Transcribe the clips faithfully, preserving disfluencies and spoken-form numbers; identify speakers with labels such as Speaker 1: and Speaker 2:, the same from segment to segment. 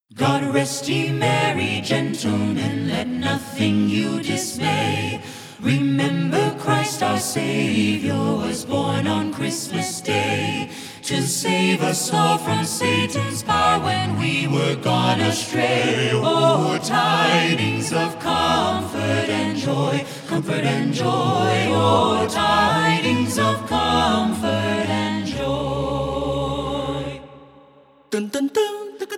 Speaker 1: God rest ye merry gentlemen, let nothing you dismay. Remember Christ our Savior was born on Christmas Day, to save us all from Satan's power when we were gone astray. Oh, tidings of comfort and joy, comfort and joy. Oh, tidings of comfort and joy. Dun, dun, dun.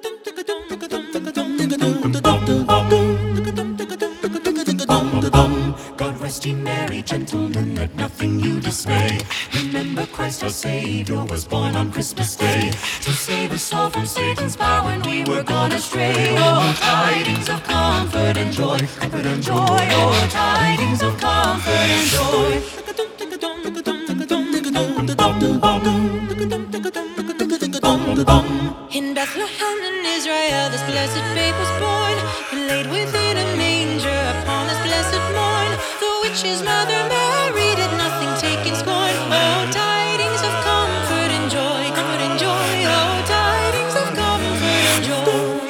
Speaker 1: God rest ye merry gentlemen, let nothing you dismay. Remember Christ our Savior was born on Christmas Day, to save us all from Satan's power when we were gone astray. Oh, tidings of comfort and joy, comfort and joy. Oh, tidings of comfort and joy.
Speaker 2: In Bethlehem in Israel, this blessed babe was born, laid within a manger upon this blessed morn. The witch's mother Mary did nothing take in scorn. Oh, tidings of comfort and joy, comfort and joy. Oh, tidings of comfort and joy.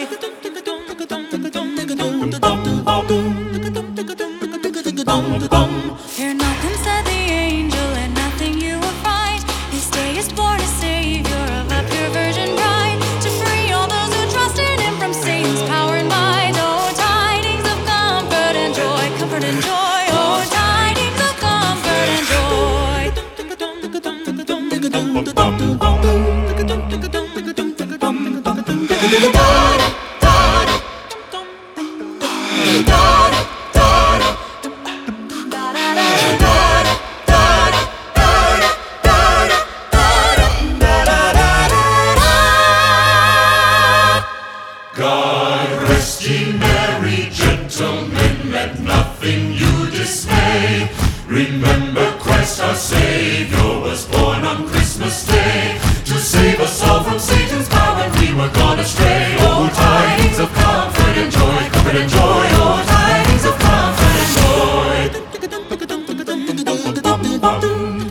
Speaker 2: Fear nothing, said the angel, and nothing you will find. This day is born a Savior of a pure virgin bride, to free all those who trust in Him from Satan's power and might. Oh, tidings of comfort and joy, comfort and joy. Oh, tidings of comfort and joy.
Speaker 1: God rest ye merry gentlemen, let nothing you dismay. Remember Christ our Savior was born on Christmas Day, to save us all from Satan's power when we were gone astray. Oh, tidings of comfort and joy, comfort and joy. Oh, tidings of comfort and joy.